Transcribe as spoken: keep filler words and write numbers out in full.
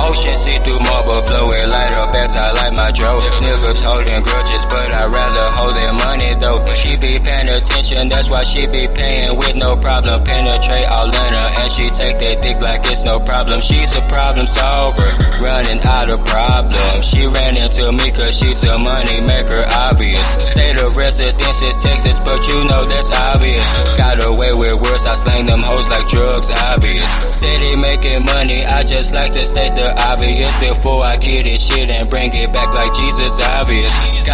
ocean, see through marble flow and light up as I like my dro. Niggas holding grudges, but I'd rather hold their money though. She be paying attention, that's why she be paying with no problem. Penetrate all in her, and she take that dick like it's no problem. She's a problem solver, running out of problems. She ran into me cause she's a money maker, obvious. State of residence is Texas, but you know that's obvious. Got away with words, I slang them hoes like drugs, obvious. Steady making money, I just like to state the obvious before I get it shit and bring it back like Jesus, obvious.